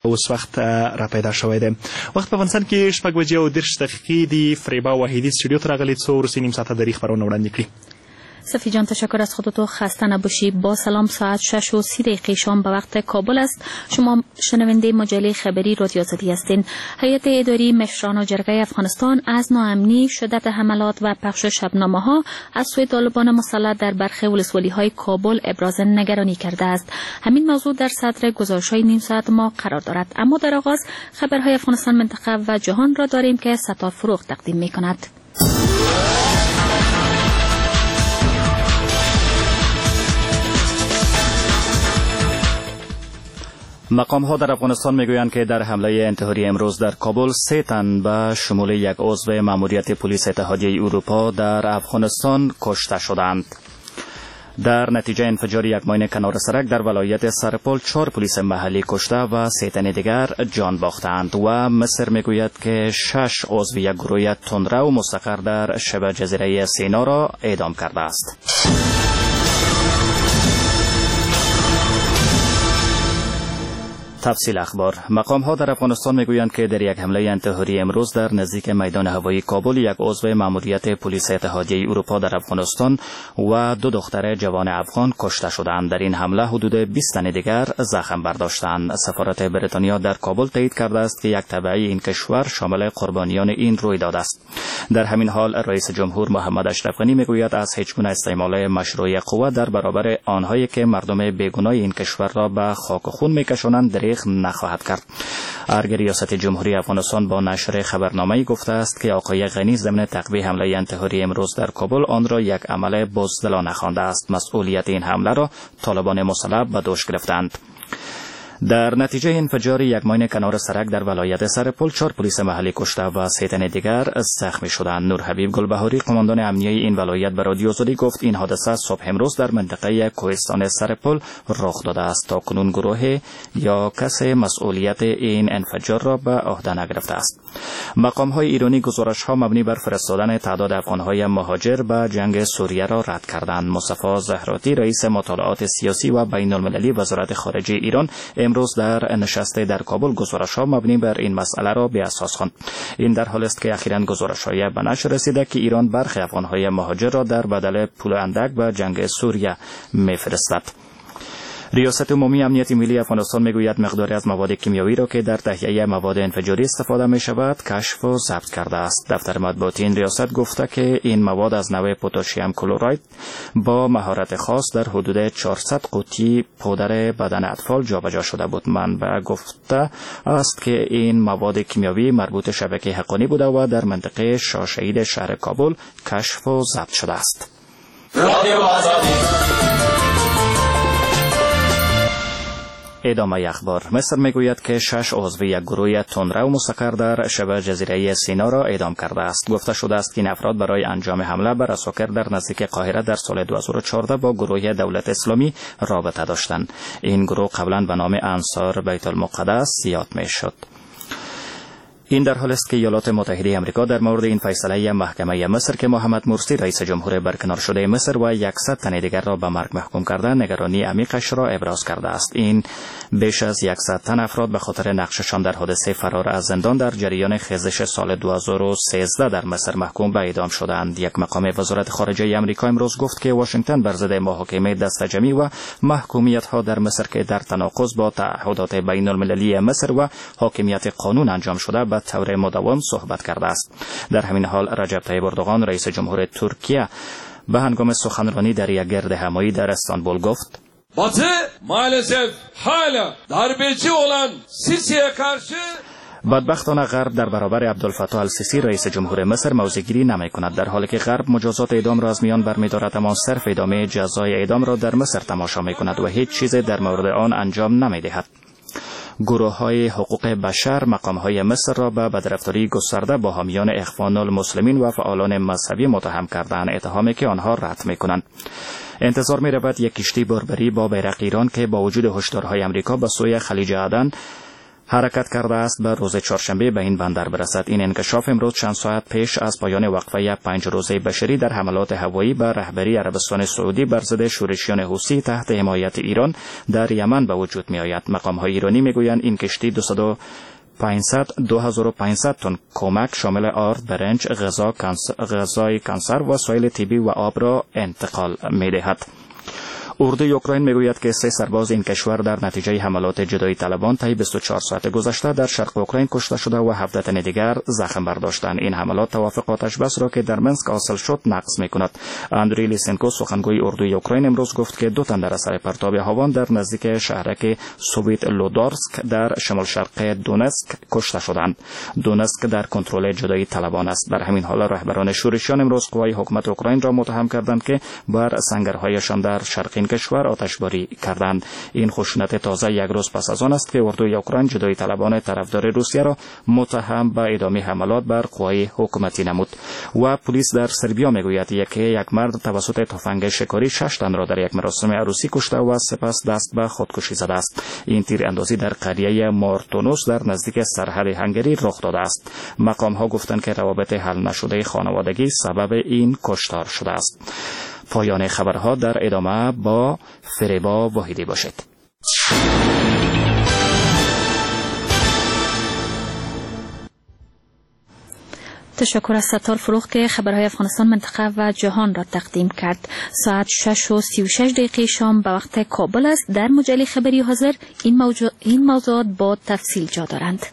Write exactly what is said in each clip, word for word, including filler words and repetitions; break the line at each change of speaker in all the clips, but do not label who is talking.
اوس وخت را پیدا شوی دی. وخت په افغانستان کې شپږ بجې او دېرش دقیقې دي. فریبا وحیدی استودیو ته راغلید څو وروستي نیم ساعته دری خبرونه وړاندې کړي.
صفی جان تشکر از خودتو، خسته نباشی. با سلام، ساعت شش و سی دقیقه شام به وقت کابل است. شما شنونده مجله خبری رادیو آزادی هستین. هیئت اداری مشران جرگه افغانستان از ناامنی، شدت حملات و پخش شبنامه‌ها از سوی طالبان مسلح در برخی ولسوالی‌های کابل ابراز نگرانی کرده است. همین موضوع در صدر گزارش‌های نیم ساعت ما قرار دارد. اما در آغاز خبرهای افغانستان، منطقه و جهان را داریم که ستار فروغ تقدیم می‌کند.
مقام ها در افغانستان میگویند که در حمله انتحاری امروز در کابل سه تن به شمول یک عضو ماموریت پلیس اتحادیه اروپا در افغانستان کشته شدند. در نتیجه انفجار یک ماین کنار سرک در ولایت سرپل چهار پلیس محلی کشته و سه تن دیگر جان باختند و مصر میگوید که شش عضو یک گروه تندرو مستقر در شبه جزیره سینا را اعدام کرده است. تفصیل اخبار. مقام ها در افغانستان میگویند که در یک حمله انتحاری امروز در نزدیک میدان هوایی کابل یک عضو ماموریت پلیس اتحادیه اروپا در افغانستان و دو دختر جوان افغان کشته شدند. در این حمله حدود بیست تن دیگر زخم برداشتند. سفارت بریتانیا در کابل تایید کرده است که یک تبعی این کشور شامل قربانیان این رویداد است. در همین حال رئیس جمهور محمد اشرف غنی میگوید از هیچ گونه استعمال مشروع قوه در برابر آنهایی که مردم بیگناه این کشور را به خاک و خون میکشانند دریغ نخواهد کرد. ارگ ریاست جمهوری افغانستان با نشر خبرنامه‌ای گفته است که آقای غنی ضمن تقویه حمله انتحاری امروز در کابل آن را یک عمل بزدلانه خوانده است. مسئولیت این حمله را طالبان مسلح به دوش گرفتند. در نتیجه انفجار یک ماین کنار سرک در ولایت سرپل چهار پلیس محلی کشته و سه تن دیگر زخمی شدند. نور حبیب گلبهاری، قماندان امنیه این ولایت، به رادیو آزادی گفت این حادثه صبح امروز در منطقه کوهستان سرپل رخ داده است. تا کنون گروه یا کسی مسئولیت این انفجار را به عهده نگرفته است. مقام های ایرانی گزارش ها مبنی بر فرستادن تعداد افغان های مهاجر به جنگ سوریه را رد کردند. مصطفی زهراتی، رئیس مطالعات سیاسی و بین المللی وزارت خارجه ایران، امروز در نشست در کابل گزارش ها مبنی بر این مسئله را به اساس خواند. این در حالی است که اخیراً گزارش های به نشر رسیده که ایران برخی افغان های مهاجر را در بدل پول اندک به جنگ سوریه میفرستد. ریاست عمومی امنیت ملی افغانستان میگوید مقداری از مواد کیمیایی را که در تهیه مواد انفجاری استفاده می شود کشف و ضبط کرده است. دفتر مطبوعاتی این ریاست گفته که این مواد از نوع پتاسیم کلراید با مهارت خاص در حدود چهارصد قوطی پودر بدن اطفال جابجا شده بود. منبع گفته است که این مواد کیمیایی مربوط شبکه حقانی بوده و در منطقه شاه شهید شهر کابل کشف و ضبط شده است. ادامه اخبار. مصر میگوید که شش عضو یک گروه تندرو مستقر در شبه جزیره سینا را اعدام کرده است. گفته شده است که این افراد برای انجام حمله بر اساکر در نزدیک قاهره در سال دو هزار و چهارده با گروه دولت اسلامی رابطه داشتند. این گروه قبلا به نام انصار بیت المقدس یاد میشد. این در حالی است که ایالات متحده آمریکا در مورد این فیصله محکمه مصر که محمد مرسی رئیس جمهور برکنار شده مصر و صد تن دیگر را به مرگ محکوم کرده نگرانی عمیقش را ابراز کرده است. این بیش از صد تن افراد به خاطر نقششان در حادثه فرار از زندان در جریان خیزش سال دو هزار و سیزده در مصر محکوم به اعدام شدند. یک مقام وزارت خارجه آمریکا امروز گفت که واشنگتن بر ضد محاکمه دستجمعی و محکومیت ها در مصر که در تناقض با تعهدات بین المللی مصر و حاکمیت قانون انجام شده به طور مداوم صحبت کرده است. در همین حال رجب طیب اردوغان رئیس جمهور ترکیه به هنگام سخنرانی در یک گرد همایی در استانبول گفت
Batı maalesef hala darbeci olan Sisi'ye karşı
بدبختانه غرب در برابر عبدالفتاح السیسی رئیس جمهور مصر موضع‌گیری نمی‌کند، در حالی که غرب مجازات اعدام را از میان برمی‌دارد اما صرف ادامه جزای اعدام را در مصر تماشا می‌کند و هیچ چیز در مورد آن انجام نمی‌دهد. گروه‌های حقوق بشر مقام‌های مصر را به بدرفتاری گسترده با حامیان اخوان المسلمین و فعالان مذهبی متهم کردند، اتهامی که آنها رد می‌کنند. انتظار می‌رود یک کشتی بربری با بیرق ایران که با وجود هشدارهای آمریکا به سوی خلیج عدن حرکت کرده است به روز چهارشنبه به این بندر برسد. این انکشاف امروز چند ساعت پیش از پایان وقفه پنج روزه بشری در حملات هوایی به رهبری عربستان سعودی بر ضد شورشیان حوثی تحت حمایت ایران در یمن به وجود می آید. مقام‌های ایرانی میگویند این کشتی دو هزار و پانصد تن کمک شامل آرد، برنج، غذا، غذای کانسر و وسایل طبی و آب را انتقال می دهد. اردوی اوکراین میگوید که سه سرباز این کشور در نتیجه حملات جدایی طلبان طی بیست و چهار ساعت گذشته در شرق اوکراین کشته شده و هفده تن دیگر زخم برداشتند. این حملات توافق آتش بس را که در منسک حاصل شد نقض میکند. اندری لیسنکو سخنگوی اردوی اوکراین امروز گفت که دو تن در اثر پرتاب هاوان در نزدیک شهرک سوویت لودارسک در شمال شرق دونسک کشته شدند. دونسک در کنترل جدایی طلبان است. در همین حال رهبران شورشیان امروز قوای حکومت اوکراین را متهم کردند که بر سنگرهایشان در شرق کشور آتشباری کردند. این خشونت تازه یک روز پس از آن است که اردوی اوکراین جدایی طلبان طرفدار روسیه را متهم به ادامه حملات بر قوای حکومتی نمود. و پلیس در سربیا میگوید که یک مرد توسط تفنگ شکاری شش تن را در یک مراسم عروسی کشته و سپس دست به خودکشی زده است. این تیراندازی در قریه مارتونوس در نزدیک سرحد هنگری رخ داده است. مقام ها گفتند که روابط حل نشده خانوادگی سبب این کشتار شده است. پایان خبرها در ادامه با فریبا واحدی باشید.
تشکر از ستار فروغ که خبرهای افغانستان، منطقه و جهان را تقدیم کرد. ساعت شش و سی و شش دقیقه شام به وقت کابل است. در مجله خبری حاضر این موضوع این موضوعات با تفصیل جا دارند.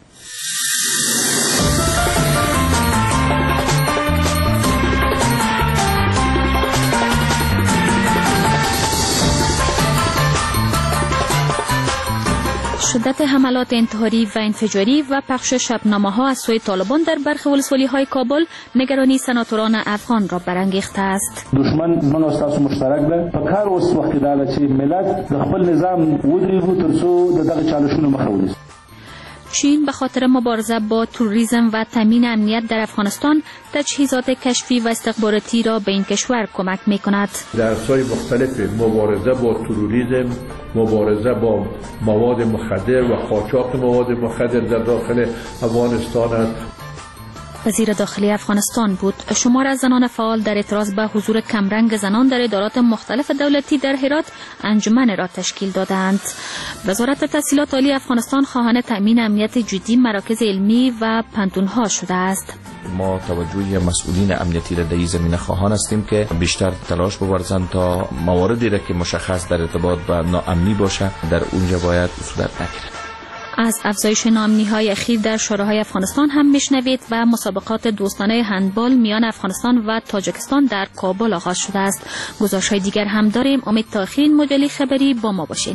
شدت حملات انتحاری و انفجاری و پخش شبنامه‌ها از سوی طالبان در برخی ولسوالی‌های کابل نگرانی سناتوران افغان را برانگیخته است.
دشمن من استاد مشترک ده په کار اوس وخت دا چې ملت د خپل نظام ودرېږو ترڅو دغه چالشونو مخه ونیسي.
چین به خاطر مبارزه با تروریسم و تامین امنیت در افغانستان تجهیزات کشفی و استخباراتی را به این کشور کمک می کند.
درس‌های مختلف مبارزه با تروریسم، مبارزه با مواد مخدر و قاچاق مواد مخدر در داخل افغانستان است.
وزیر داخلی افغانستان بود. شمار از زنان فعال در اعتراض به حضور کمرنگ زنان در ادارات مختلف دولتی در هرات انجمن را تشکیل دادند. وزارت تحصیلات عالی افغانستان خواهان تأمین امنیت جدی مراکز علمی و پنتونها شده است.
ما توجه مسئولین امنیتی را در این زمینه خواهان هستیم که بیشتر تلاش بورزند تا مواردی را که مشخص در ارتباط با ناامنی باشه در اونجا باید صورت نگیرد.
از افزایش ناامنی‌های اخیر در شوراهای افغانستان هم میشنوید و مسابقات دوستانه هندبال میان افغانستان و تاجیکستان در کابل آغاز شده است. گزارش‌های دیگر هم داریم. امید تا آخر این مجله خبری با ما باشین.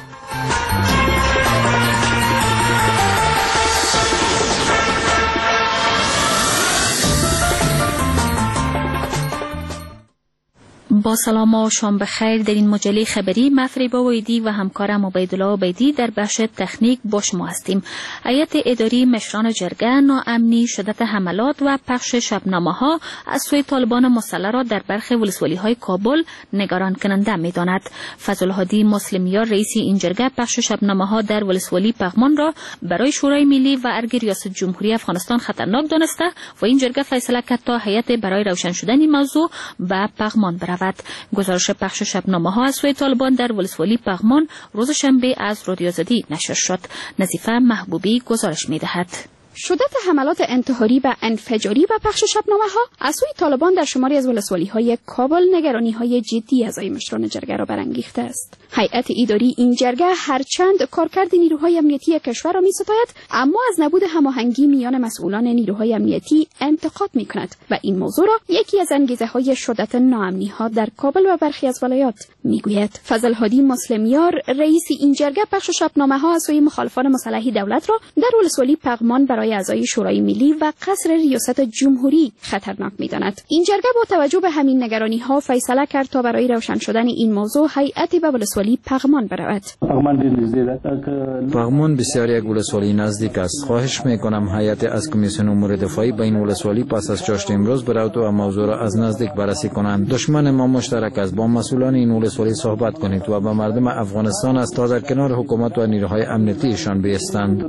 با سلام و شام بخیر. در این مجله خبری من فریبا واحدی و همکارم عبیدالله عبیدی در بخش تکنیک با شما هستیم. هیئت اداری مشران جرگه ناامنی، شدت حملات و پخش شبنامه‌ها از سوی طالبان مسلح را در برخی ولسوالی‌های کابل نگران کننده می‌داند. فضل‌الهادی مسلمیار رئیس این جرگه پخش شبنامه‌ها در ولسوالی پغمان را برای شورای ملی و ارگ ریاست جمهوری افغانستان خطرناک دانسته و این جرگه فیصله کرد تا هیئت برای روشن شدن این موضوع به پغمان برود. گزارش پخش شبنامه‌ها از سوی طالبان در ولسوالی پغمان روز شنبه از رادیو آزادی نشر شد. نظیفه محبوبی گزارش می‌دهد.
شدت حملات انتحاری و انفجاری و پخش شبنامه‌ها از سوی طالبان در شماری از ولسوالی‌های کابل نگرانی‌های جدی از مشران جرگه را برانگیخته است. هیئت اداری این جرگه هرچند کارکرد نیروهای امنیتی کشور را می‌ستاید، اما از نبود هماهنگی میان مسئولان نیروهای امنیتی انتقاد می‌کند و این موضوع را یکی از انگیزه‌های شدت ناامنی‌ها در کابل و برخی از ولایات می‌گوید. فضل‌الهادی مسلمیار رئیس این جرگه پخش شبنامه‌ها از سوی مخالفان مسلح دولت را در ولسوالی پغمان برای اعضای شورای ملی و قصر ریاست جمهوری خطرناک می‌داند. این جرگه با توجه به همین نگرانی‌ها فیصله کرد تا برای روشن شدن این موضوع هیئتی به ولسوالی پغمان برود.
پغمان بسیار یک ولسوالی نزدیک است. خواهش می‌کنم هیئت از کمیسیون امور دفاعی به این ولسوالی پس از چاشت امروز برود و موضوع را از نزدیک بررسی کنند. دشمن ما مشترک است. با مسئولان این ولسوالی ولسوالی صحبت کنید و به مردم افغانستان از تا در کنار حکومت و نیروهای امنیتیشان بایستند.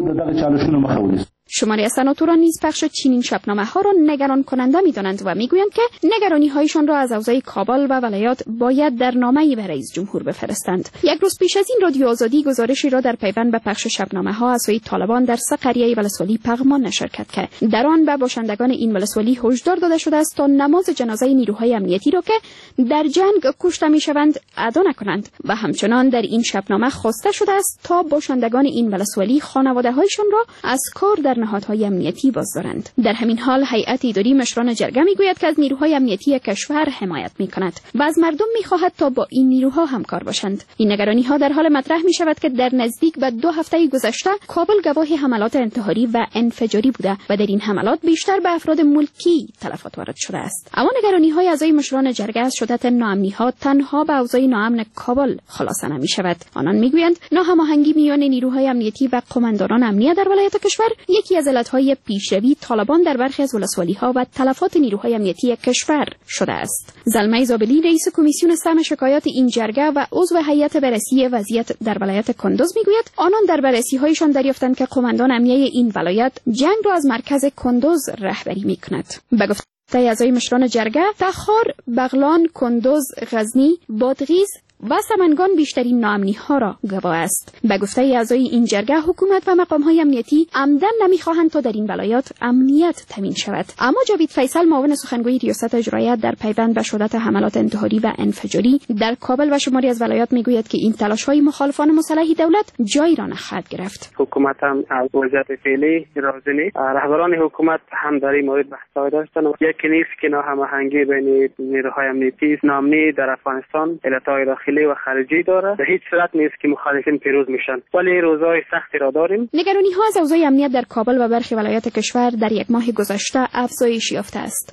شماری از سناتوران نیز پخش چنین شبنامه ها را نگران کننده می دانند و می گویند که نگرانی هایشان را از اوضاع کابل و ولایات باید در نامه‌ای به رئیس جمهور بفرستند. یک روز پیش از این رادیو آزادی گزارشی را در پیوند به پخش شبنامه ها از سوی طالبان در سه قریه ولسوالی پغمان نشر کرد که در آن به باشندگان این ولسوالی هشدار داده شده است تا نماز جنازه نیروهای امنیتی را که در جنگ کشته می شوند ادا نکنند و همچنان در این شبنامه خواسته شده است تا باشندگان این ولسوالی خانواده هایشان را از کار در نهادهای امنیتی بازدارند. در همین حال هیئت اداری مشران جرگه میگوید که از نیروهای امنیتی کشور حمایت میکند و از مردم میخواهد تا با این نیروها همکار باشند. این نگرانی ها در حال مطرح می شود که در نزدیک به دو هفته گذشته کابل گواه حملات انتحاری و انفجاری بوده و در این حملات بیشتر به افراد ملکی تلفات وارد شده است. اما نگرانی های اعضای مشران جرگه از شدت ناامنی ها تنها به اوضاع ناامن کابل خلاصه نمی شود. آنان میگویند ناهماهنگی میان نیروهای امنیتی و قماندانان امنیت در ولایت کشور یکی از علتهای پیشروی طالبان در برخی از ولسوالی‌ها و تلفات نیروهای امنیتی کشور شده است. زلمه زابلی رئیس کمیسیون سهم شکایات این جرگه و عضو هیئت بررسی وضعیت در ولایت کندوز میگوید آنان در بررسی‌هایشان دریافتند که قماندان امنیه این ولایت جنگ را از مرکز کندوز رهبری می‌کند. به گفته اعضای مشران جرگه، تخار، بغلان، کندوز، غزنی، بادغیس و سمنگان بیشترین ناامنی ها را گواه است. به گفته اعضای این جرگه حکومت و مقام های امنیتی عمدن نمیخواهند تا در این ولایات امنیت تامین شود. اما جاوید فیصل معاون سخنگوی ریاست اجرایی در پیوند به شدت حملات انتحاری و انفجاری در کابل و شماری از ولایات میگوید که این تلاش های مخالفان مسلح دولت جایی را نخواهد گرفت.
حکومت هم از وضعیت فعلی راضی نیست. رهبران حکومت هم در این مورد بحث داشتن. یکی نیست که ناهماهنگی بین نیروهای امنیتی ناامنی در افغانستان علتهای داخلی و خارجی داره. در هیچ صورت نیست که مخالفین پیروز میشن. ولی روزهای سختی را داریم.
نگرانی ها از اوضاع امنیت در کابل و برخی ولایات کشور در یک ماه گذشته افزایش یافته است.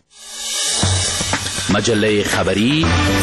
مجله خبری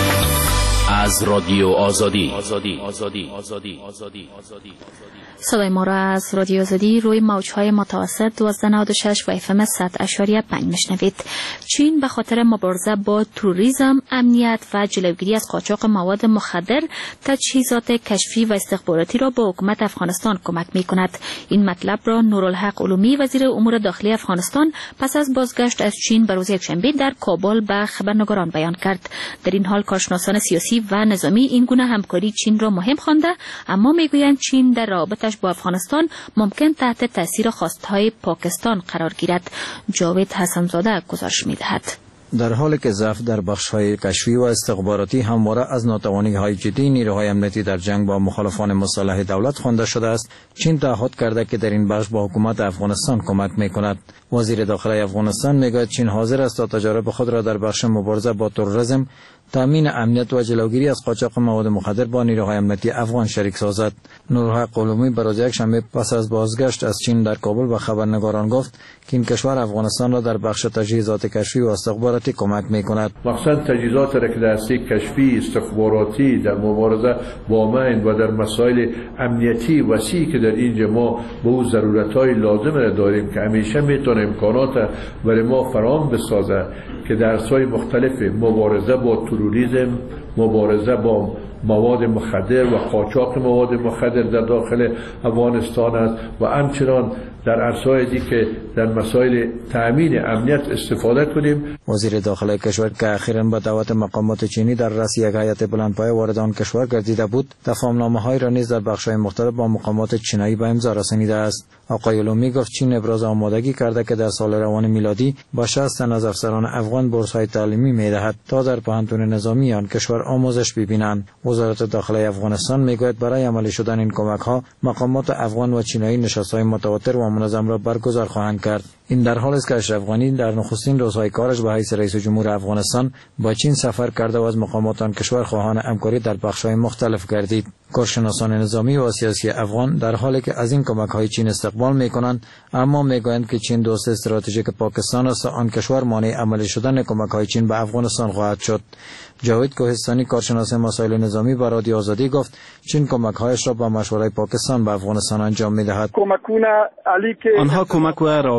از رادیو آزادی. آزادی آزادی آزادی آزادی آزادی
صدای ما را از رادیو آزادی روی موج‌های متوسط دوازده نود و شش و اف ام صد اشاریه پنج میشنوید. چین به خاطر مبارزه با تروریسم، امنیت و جلوگیری از قاچاق مواد مخدر، تجهیزات کشفی و استخباراتی را به حکومت افغانستان کمک می‌کند. این مطلب را نورالحق علومی وزیر امور داخلی افغانستان پس از بازگشت از چین به روز یکشنبه در کابل به خبرنگاران بیان کرد. در این حال کارشناسان سیاسی و نظامی این گونه همکاری چین را مهم خوانده، اما میگویند چین در رابطش با افغانستان ممکن تحت تاثیر خواستهای پاکستان قرار گیرد. جاوید حسنزاده گزارش می‌دهد.
در حالی که ضعف در بخش‌های کشفی و استخباراتی همواره از ناتوانی‌های جدی نیروهای امنیتی در جنگ با مخالفان مسلح دولت خوانده شده است، چین تعهد کرده که در این بخش با حکومت افغانستان کمک می‌کند. وزیر داخلی افغانستان میگوید چین حاضر است تا تجارب خود را در بخش مبارزه با تروریسم، تامین امنیت و جلوگیری از قاچاق مواد مخدر با نیروهای امنیتی افغان شریک سازد. نورالحق علومی به روز یکشنبه پس از بازگشت از چین در کابل به خبرنگاران گفت که این کشور افغانستان را در بخش تجهیزات کشفی و استخباراتی کمک می‌کند.
مخصوصا تجهیزات را که در دسته کشفی، استخباراتی در مبارزه با من و در مسائل امنیتی وسیعی که در اینجا ما به او ضرورت‌های لازم را داریم که همیشه میتونه امکانات برای ما فراهم بسازه که در درس‌های مختلف مبارزه با تروریسم، مبارزه با مواد مخدر و قاچاق مواد مخدر در داخل افغانستان است و همچنان در عرصه‌های دیگه که در مسائل تأمین امنیت استفاده کنیم.
وزیر داخلی کشور که اخیراً با دعوت مقامات چینی در رأس یک هیئت بلندپایه وارد آن کشور گردیده بود، تفاهم‌نامه‌های را نیز در بخش‌های مختلف با مقامات چینی به امضا رسانیده است. آقای علومی گفت چین ابراز آمادگی کرده که در سال روان میلادی با شصت تن از افسران افغان بورس‌های تعلیمی می‌دهد تا در پوهنتون نظامی آن کشور آموزش ببینند. وزارت داخلی افغانستان میگوید برای عملی شدن این کمک‌ها مقامات افغان و چینی نشست‌های متواتر و منظم را برگزار خواهند کرد. این در حالی است که اشرف غنی در نخستین روزهای کارش به حیث رئیس جمهور افغانستان با چین سفر کرده و از مقامات آن کشور خواهان همکاری در بخش‌های مختلف گردید. کارشناسان نظامی و سیاسی افغان در حالی که از این کمک‌های چین استقبال می‌کنند، اما می‌گویند که چین دوست استراتژیک پاکستان است و آن کشور مانع عملی شدن کمک‌های چین به افغانستان خواهد شد. جاوید کوهستانی کارشناس مسائل نظامی به رادیو آزادی گفت چین کمک‌هایش را با مشورت پاکستان به افغانستان انجام می‌دهد.
آنها کمک و روابط را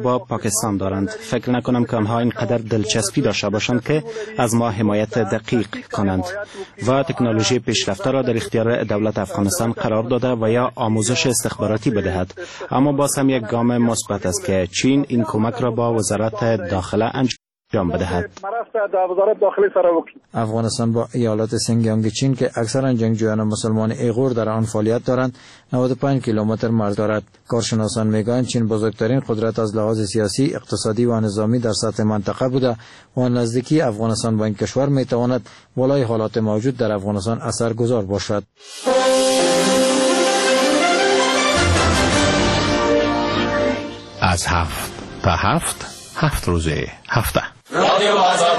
با پاکستان دارند. فکر نکنم که آنها اینقدر دلچسپی داشته باشند که از ما حمایت دقیق کنند و تکنولوژی پیشرفته را در اختیار دولت افغانستان قرار داده و یا آموزش استخباراتی بدهد. اما باز هم یک گام مثبت است که چین این کمک را با وزارت داخله انجام بدهد.
افغانستان با ایالات سینگیانگ چین که اکثرا جنگجویان مسلمان ایغور در آن فعالیت دارند نود و پنج کیلومتر مرز دارد. کارشناسان میگویند چین بزرگترین قدرت از لحاظ سیاسی، اقتصادی و نظامی در سطح منطقه بوده و نزدیکی افغانستان با این کشور میتواند بالای حالات موجود در افغانستان اثرگذار باشد.
از هفت تا هفت هفت روزه هفته
رادیو آزادی.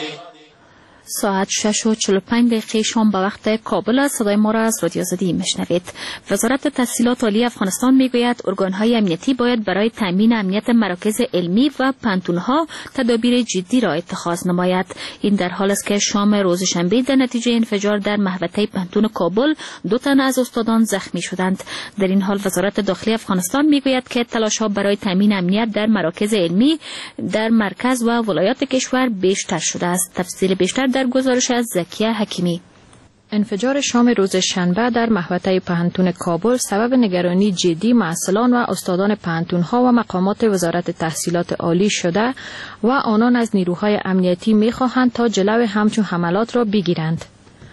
ساعت شش و چهل و پنج دقیقه شام به وقت کابل است. صدای ما را از رادیو آزادی میشنوید. وزارت تحصیلات عالی افغانستان میگوید ارگانهای امنیتی باید برای تامین امنیت مراکز علمی و پانتونها تدابیر جدی را اتخاذ نماید. این در حال است که شام روز شنبه در نتیجه انفجار در محوطه پانتون کابل دو تن از استادان زخمی شدند. در این حال وزارت داخلی افغانستان میگوید که تلاش‌ها برای تامین امنیت در مراکز علمی در مرکز و ولایات کشور بیشتر شده است. تفصیل بیشتر در گزارش از زکیه حکیمی.
انفجار شام روز شنبه در محوطه پانتون کابل سبب نگرانی جدی معلمان و استادان پانتون‌ها و مقامات وزارت تحصیلات عالی شده و آنان از نیروهای امنیتی می‌خواهند تا جلو همچون حملات را بگیرند.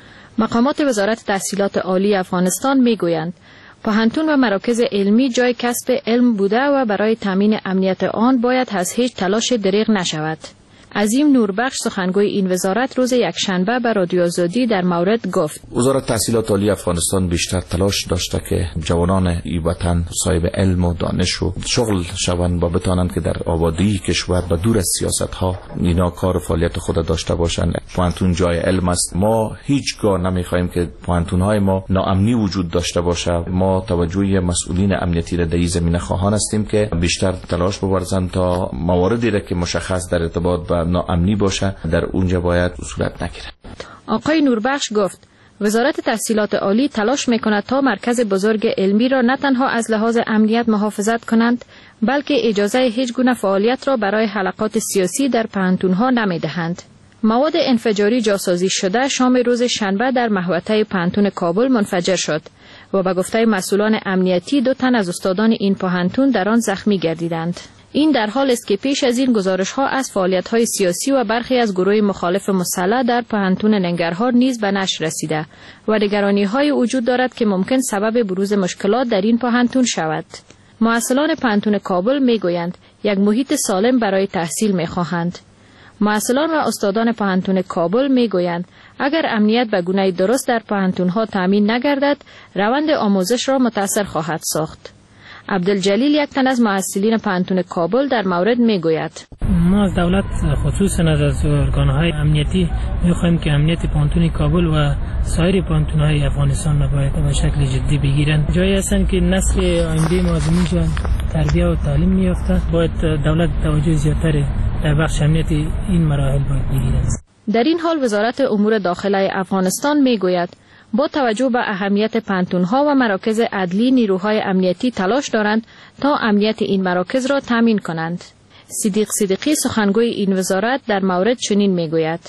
مقامات وزارت تحصیلات عالی افغانستان می‌گویند پانتون و مراکز علمی جای کسب علم بوده و برای تامین امنیت آن باید از هیچ تلاش دریغ نشود. عظیم نوربخش سخنگوی این وزارت روز یکشنبه به رادیو آزادی در مورد گفت
وزارت تحصیلات عالی افغانستان بیشتر تلاش داشته که جوانان این وطن صاحب علم و دانش و شغل شوند و بتوانند که در آبادی کشور و دور از سیاست ها اینا کار فعالیت خود داشته باشند. پانتون جای علم است. ما هیچگاه نمیخوایم که پانتون های ما ناامنی وجود داشته باشه. ما توجه مسئولین امنیتی را در این زمینه خواهان هستیم که بیشتر تلاش بورزند تا مواردی را که مشخص در ارتباط با ناامنی باشه در اونجا باید صورت نگیره.
آقای نوربخش گفت وزارت تحصیلات عالی تلاش میکند تا مرکز بزرگ علمی را نه تنها از لحاظ امنیت محافظت کنند بلکه اجازه هیچ گونه فعالیت را برای حلقات سیاسی در پانتون‌ها نمیدهند. مواد انفجاری جاسازی شده شام روز شنبه در محوطه پانتون کابل منفجر شد و به گفته مسئولان امنیتی دو تن از استادان این پانتون در آن زخمی گردیدند. این در حال است که پیش از این گزارش‌ها از فعالیت‌های سیاسی و برخی از گروه مخالف مسلح در پانتون ننگرهار نیز به نشر رسیده و نگرانی‌های وجود دارد که ممکن سبب بروز مشکلات در این پانتون شود. مسئولان پانتون کابل می‌گویند یک محیط سالم برای تحصیل می‌خواهند. مسئولان و استادان پانتون کابل می‌گویند اگر امنیت به گونه درست در پانتون‌ها تامین نگردد روند آموزش را متأثر خواهد ساخت. عبدالجلیل یک تن از مسئولین پانتون کابل در مورد میگوید
ما از دولت خصوصا از ارگان‌های امنیتی می‌خوایم که امنیت پانتون کابل و سایر پانتون‌های افغانستان را باید به شکل جدی بگیرند. جایی هستند که نسل آینده ما از اینجا تربیت و تعلیم می‌یافته. باید دولت توجه زیادتر در بخش امنیت این مراحل باید بگیرد.
در این حال وزارت امور داخله افغانستان میگوید با توجه به اهمیت پانتون‌ها و مراکز عدلی نیروهای امنیتی تلاش دارند تا امنیت این مراکز را تامین کنند. صدیق صدیقی سخنگوی این وزارت در مورد چنین میگوید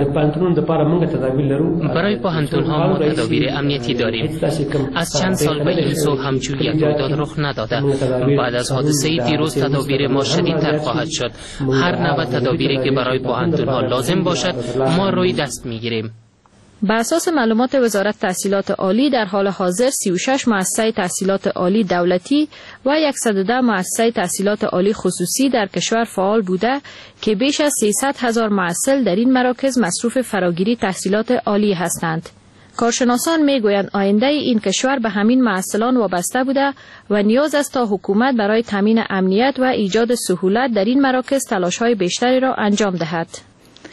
برای پانتون‌ها ما تدابیر امنیتی داریم. از چند سال به این سو همچون یک رویداد رخ نداده. بعد از حادثه دیروز تدابیر ما شدیدتر خواهد شد. هر نوع تدابیری که برای پانتون‌ها لازم باشد ما روی دست میگیریم.
بر اساس معلومات وزارت تحصیلات عالی در حال حاضر سی و شش مؤسسه تحصیلات عالی دولتی و صد و ده مؤسسه تحصیلات عالی خصوصی در کشور فعال بوده که بیش از سیصد هزار محصل در این مراکز مصروف فراگیری تحصیلات عالی هستند. کارشناسان میگویند آینده این کشور به همین محصلان وابسته بوده و نیاز است تا حکومت برای تامین امنیت و ایجاد سهولت در این مراکز تلاش‌های بیشتری را انجام دهد.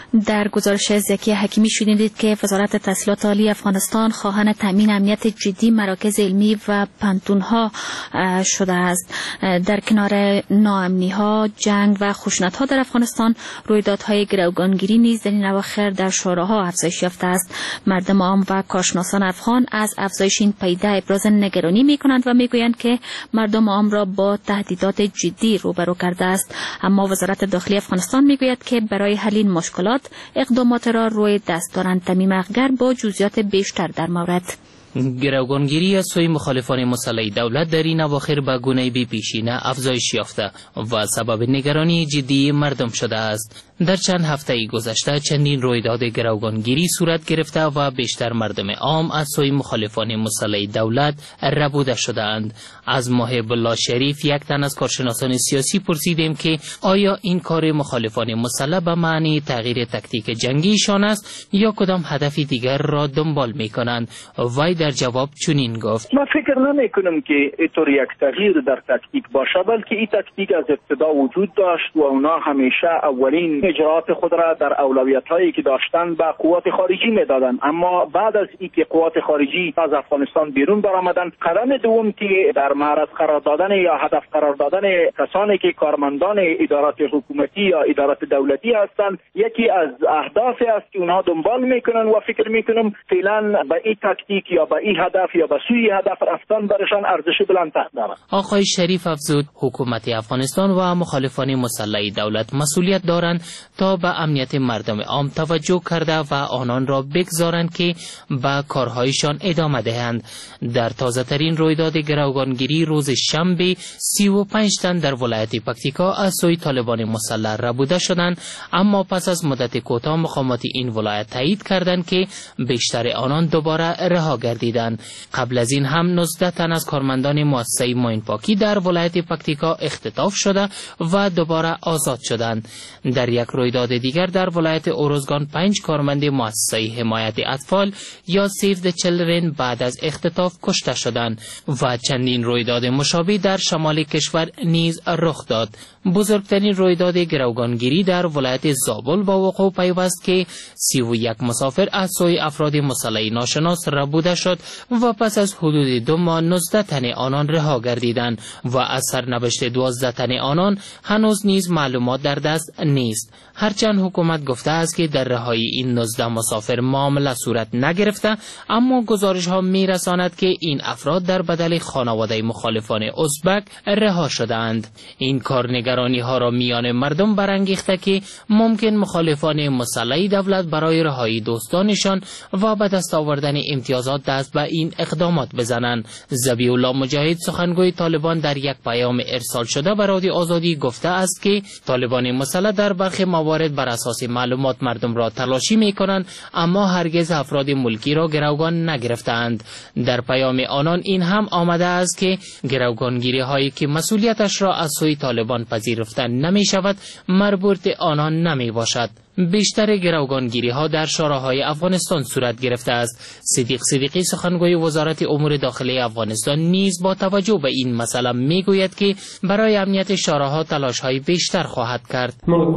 در گزارش زکی حکیمی شنیدید که وزارت تحصیلات عالی افغانستان خواهان تامین امنیت جدی مراکز علمی و پانتون‌ها شده است. در کنار ناامنی‌ها، جنگ و خشونت‌ها در افغانستان، رویدادهای گروگانگیری نیز در این اواخر در شوراها افزایش یافته است. مردم عام و کارشناسان افغان از افزایش این پدیده ابراز نگرانی می‌کنند و می‌گویند که مردم عام را با تهدیدات جدی روبرو کرده است. اما وزارت داخلی افغانستان می‌گوید که برای حل این مشکلات اقدامات را روی دست دارند. تمیم اخگر با جزئیات بیشتر در مورد.
گروگانگیری از سوی مخالفان مسلح دولت در این اواخر به گونه بی پیشینه افزایش یافته و سبب نگرانی جدی مردم شده است. در چند هفته گذشته چندین رویداد گروگانگیری صورت گرفته و بیشتر مردم عام از سوی مخالفان مسلح دولت ربوده شده‌اند. از محب الله شریف، یک تن از کارشناسان سیاسی، پرسیدیم که آیا این کار مخالفان مسلح به معنی تغییر تاکتیک جنگیشان است یا کدام هدف دیگر را دنبال می‌کنند؟ وی در جواب چنین گفت:
من فکر نمی‌کنم که اینطور یک تغییر در تاکتیک باشه، بلکه این تاکتیک از ابتدا وجود داشت و اونا همیشه اولین اجراءات خود را در اولویت‌هایی که داشتن به قوات خارجی می‌دادن، اما بعد از اینکه قوات خارجی از افغانستان بیرون برآمدن، قدم دوم که در معرض قرار دادن یا هدف قرار دادن کسانی که کارمندان ادارات حکومتی یا ادارات دولتی هستند، یکی از اهدافی است که اونها دنبال میکنن و فکر میکنم فعلا به این تاکتیک یا به این هدف یا به سوی هدف رفتن برشان ارزش بلندتر دارد.
آقای شریف افزود حکومت افغانستان و مخالفان مسلح دولت مسئولیت دارند تا به امنیت مردم عام توجه کرده و آنان را بگذارند که به کارهایشان ادامه دهند. در تازه ترین رویداد گروگانگیری روز شنبه سی و پنج تن در ولایت پکتیکا از سوی طالبان مسلح ربوده شدند، اما پس از مدت کوتاه مقامات این ولایت تایید کردند که بیشتر آنان دوباره رها گردیدند. قبل از این هم نوزده تن از کارمندان مؤسسه معین پاکی در ولایت پکتیکا اختطاف شده و دوباره آزاد شدند. در یک رویداد دیگر در ولایت اروزگان پنج کارمند مؤسسه حمایت اطفال یا سیو د چیلدرن بعد از اختطاف کشته شدند و چندین رویداد مشابه در شمال کشور نیز رخ داد. بزرگترین رویداد گروگانگیری در ولایت زابل با وقوع پیوست که سی و یک مسافر از سوی افراد مسلح ناشناس ربوده شد و پس از حدود دو ماه نوزده تن آنان رها گردیدند و از سرنوشت دوازده تن آنان هنوز نیز معلومات در دست نیست. هرچند حکومت گفته است که در رهایی این نوزده مسافر معامله صورت نگرفته، اما گزارش ها می رساند که این افراد در بدل خانواده مخالفان ازبک رها شدند. این کار نگرانی ها را میان مردم برانگیخته که ممکن مخالفان مسلح دولت برای رهایی دوستانشان و به دست آوردن امتیازات دست به این اقدامات بزنند. ذبیح الله مجاهد، سخنگوی طالبان، در یک پیام ارسال شده به رادیو آزادی گفته است که طالبان مسلح در برخی موارد بر اساس معلومات مردم را تلاشی می کنند، اما هرگز افراد ملکی را گروگان نگرفتند. در پیام آنان این هم آمده است که گروگانگیری هایی که مسئولیتش را از سوی طالبان پذیرفته نمی شود مربوط آنان نمی باشد. بیشتر گروگانگیری ها در شوراهای افغانستان صورت گرفته است. صدیق صدیقی، سخنگوی وزارت امور داخلی افغانستان، نیز با توجه به این مسئله می گوید که برای امنیت شوراها تلاش های بیشتر خواهد کرد.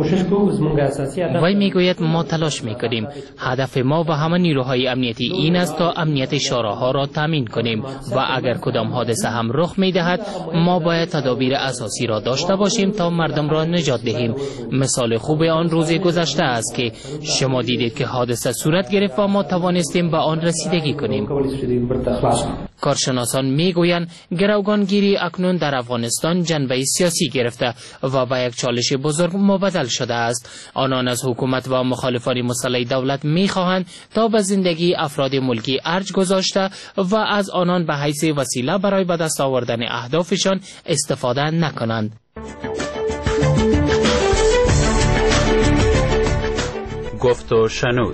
وی می گوید ما تلاش می کنیم. هدف ما و همه نیروهای امنیتی این است تا امنیت شوراها را تامین کنیم و اگر کدام حادثه هم رخ می دهد ما باید تدابیر اساسی را داشته باشیم تا مردم را نجات دهیم. مثال خوب آن روز گذشته است که شما دیدید که حادثه صورت گرفت و ما توانستیم به آن رسیدگی کنیم. کارشناسان میگویند گروگانگیری اکنون در افغانستان جنبه سیاسی گرفته و به یک چالش بزرگ مبدل شده است. آنان از حکومت و مخالفان مسلح دولت میخواهند تا به زندگی افراد ملکی ارج گذاشته و از آنان به حیث وسیله برای به دست آوردن اهدافشان استفاده نکنند.
گفت و شنود.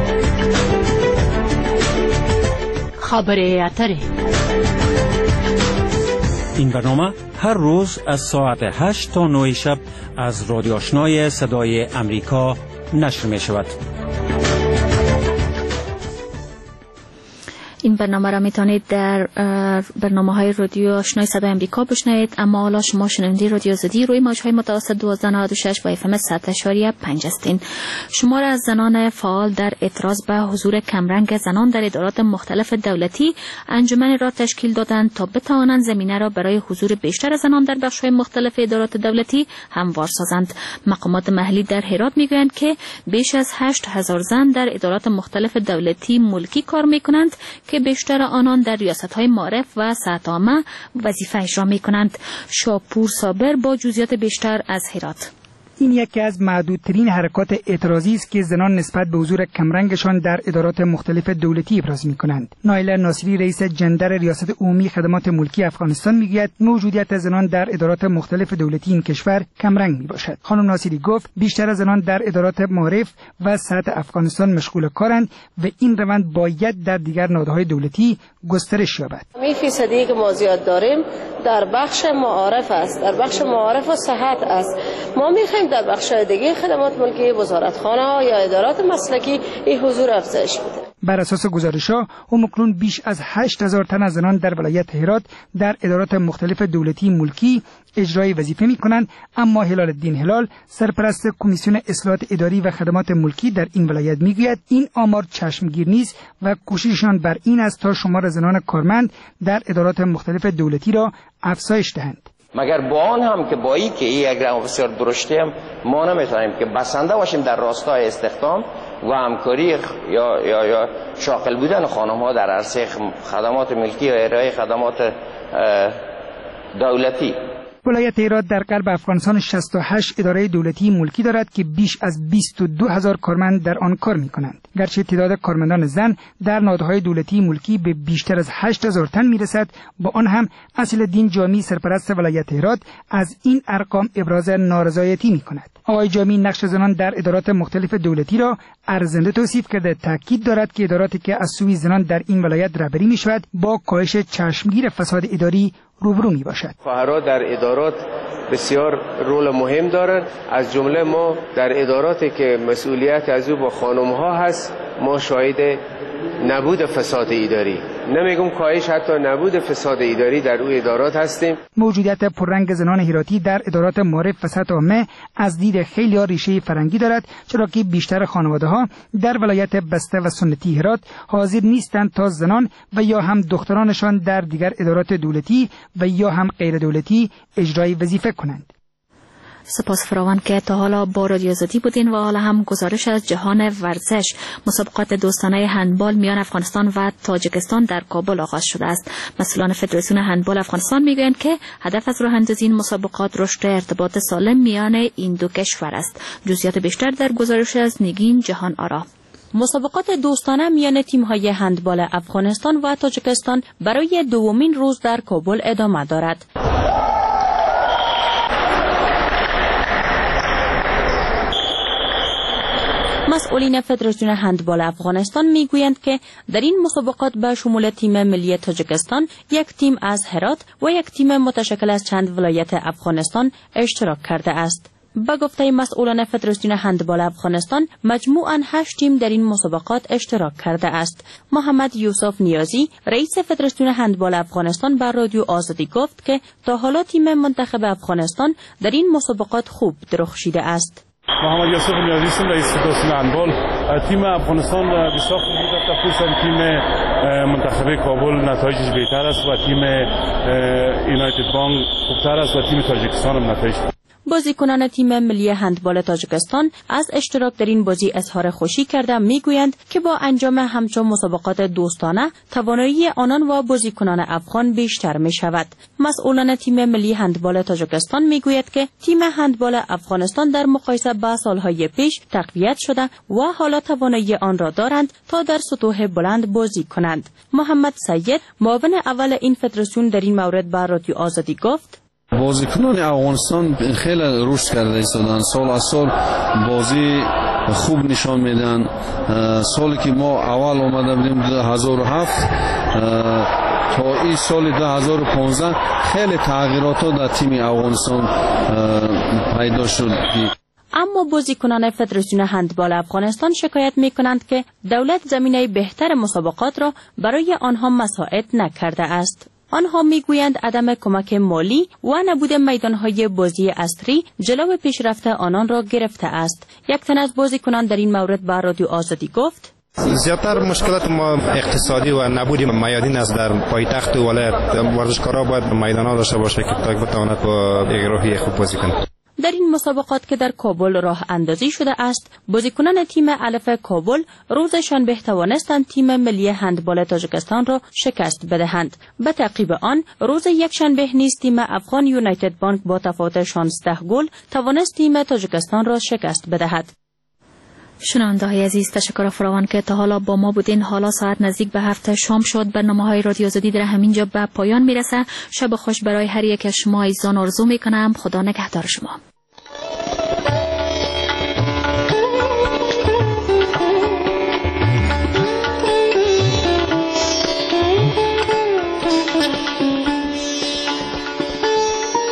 خبر اتری.
این برنامه هر روز از ساعت هشت تا نه شب از رادیو آشنای صدای امریکا نشر می شود.
این این برنامه را میتونید در برنامه های رادیو آشنای صدای امریکا بشنوید، اما حالا شما شنونده رادیو آزادی روی موج‌های متوسط دوازده نود و شش با اف ام صد و پنج هستین. شمار از زنان فعال در اعتراض به حضور کمرنگ زنان در ادارات مختلف دولتی انجمن را تشکیل دادند تا بتوانند زمینه را برای حضور بیشتر زنان در بخش‌های مختلف ادارات دولتی هموار سازند. مقامات محلی در هرات میگویند که بیش از هشت هزار زن در ادارات مختلف دولتی ملکی کار میکنند که بیشتر آنان در ریاست‌های معارف و سطح عامه وظیفه اجرا میکنند. شاپور صابر با جزئیات بیشتر از هرات.
این یکی از معدودترین حرکات اعتراضی است که زنان نسبت به حضور کمرنگشان در ادارات مختلف دولتی ابراز می‌کنند. نایله ناصری رئیس جندر ریاست عمومی خدمات ملکی افغانستان میگوید موجودیت زنان در ادارات مختلف دولتی این کشور کمرنگ میباشد. خانم ناصری گفت بیشتر از زنان در ادارات معارف و سطح افغانستان مشغول کارند و این روند باید در دیگر نهادهای دولتی گسترش یابد.
فیصدی که ما زیاد داریم در بخش معارف است، در بخش معارف و صحت است. ما می‌خوایم در بخش دیگه خدمات ملکی، وزارتخانه ها یا ادارات مسلکی این حضور افزایش بده.
بر اساس گزارش‌ها همکنون بیش از هشت هزار تن از زنان در ولایت هرات در ادارات مختلف دولتی ملکی اجرای وظیفه می‌کنند، اما هلال الدین هلال سرپرست کمیسیون اصلاحات اداری و خدمات ملکی در این ولایت میگوید این آمار چشمگیر نیست و کوشششان بر این است تا شمار زنان کارمند در ادارات مختلف دولتی را افزایش دهند.
مگر با آن هم که با این که این یک رقم بسیار درشتی هم ما نمیتونیم که بسنده باشیم در راستای استخدام و همکاری یا یا یا شاغل بودن خانم ها در عرصه خدمات ملکی و ارائه خدمات دولتی.
ولایت هرات در غرب افغانستان شصت و هشت اداره دولتی ملکی دارد که بیش از بیست و دو هزار کارمند در آن کار می‌کنند. گرچه تعداد کارمندان زن در نهادهای دولتی ملکی به بیشتر از هشت هزار تن میرسد، با آن هم اصل‌الدین جامی سرپرست ولایت هرات از این ارقام ابراز نارضایتی می‌کند. آقای جامی نقش زنان در ادارات مختلف دولتی را ارزنده توصیف کرده، تاکید دارد که اداراتی که از سوی زنان در این ولایت رهبری می‌شود با کاهش چشمگیر فساد اداری روبرو می باشد.
خواهرها در ادارات بسیار رول مهم دارند. از جمله ما در اداراتی که مسئولیت از او با خانم ها هست ما شاهد نبود فساد اداری، نمیگم کاهش، حتی نبود فساد اداری در او ادارات هستیم.
موجودیت پررنگ زنان هراتی در ادارات معارف و سطح عامه از دید خیلی ها ریشه فرنگی دارد، چرا که بیشتر خانواده ها در ولایت بسته و سنتی هرات حاضر نیستند تا زنان و یا هم دخترانشان در دیگر ادارات دولتی و یا هم غیر دولتی اجرای وظیفه کنند.
سپاس فراوان که تا حالا با رادیو آزادی بودین و حالا هم گزارش از جهان ورزش. مسابقات دوستانه هندبال میان افغانستان و تاجیکستان در کابل آغاز شده است. مسئولان فدراسیون هندبال افغانستان میگویند که هدف از راه اندازی این مسابقات رشد ارتباط سالم میان این دو کشور است. جزئیات بیشتر در گزارش از نگین جهان آرا.
مسابقات دوستانه میان تیم‌های هندبال افغانستان و تاجیکستان برای دومین روز در کابل ادامه دارد. مسئولین فدراسیون هندبال افغانستان میگویند که در این مسابقات به شمول تیم ملی تاجیکستان، یک تیم از هرات و یک تیم متشکل از چند ولایت افغانستان اشتراک کرده است. به گفته مسئولان فدراسیون هندبال افغانستان، مجموعاً هشت تیم در این مسابقات اشتراک کرده است. محمد یوسف نیازی، رئیس فدراسیون هندبال افغانستان، بر رادیو آزادی گفت که تا حالا تیم منتخب افغانستان در این مسابقات خوب درخشیده است.
محمد یوسف نیازی هستم، رئیس فدراسیون هندبال. تیم افغانستان بسیار خوب بود، خصوصا تیم منتخب کابل نتایجش بهتر است و تیم یونایتد بانک خوبتر است و تیم تاجیکستان هم نتایج.
بازیکنان تیم ملی هندبال تاجیکستان از اشتراک در این بازی اظهار خوشی کرده، میگویند که با انجام همچون مسابقات دوستانه توانایی آنان و بازیکنان افغان بیشتر می شود. مسئولان تیم ملی هندبال تاجیکستان میگوید که تیم هندبال افغانستان در مقایسه با سالهای پیش تقویت شده و حالا توانایی آن را دارند تا در سطوح بلند بازی کنند. محمد سید، معاون اول این فدراسیون، در این مورد با رادیو آزادی گفت:
بازیکنان افغانستان خیلی رشد کرده ایستادن، سال از سال بازی خوب نشان میدن. سالی که ما اول آمده بودیم دو هزار و هفت تا این سال دو هزار و پانزده خیلی تغییرات در تیم افغانستان پیدا شد.
اما بازیکنان فدراسیون هندبال افغانستان شکایت می کنند که دولت زمینه بهتر مسابقات را برای آنها مساعد نکرده است. آنها میگویند عدم کمک مالی و نبود میدانهای بازی اصلی جلو پیشرفت آنان را گرفته است. یک تن از بازیکنان در این مورد با رادیو آزادی گفت:
زیادتر مشکلات ما اقتصادی و نبود میادین است. در پایتخت ولایت ورزشکارا باید میدانها داشته باشه که تا بتواند با روحیه خوب بازی کنند.
در این مسابقات که در کابل راه اندازی شده است، بازیکنان تیم الف کابل روز شنبه توانستند تیم ملی هندبال تاجیکستان را شکست بدهند. به تعقیب آن روز یک شنبه نیز تیم افغان یونایتد بانک با تفاوت شانزده گل توانست تیم تاجیکستان را شکست بدهد.
شنونده های عزیز، تشکر فراوان که تا حالا با ما بودین. حالا ساعت نزدیک به هفت شام شد. برنامه های رادیو آزادی در همینجا به پایان میرسه. شب خوش برای هر یک از شما عزیزان آرزو میکنم. خدا نگهدار شما.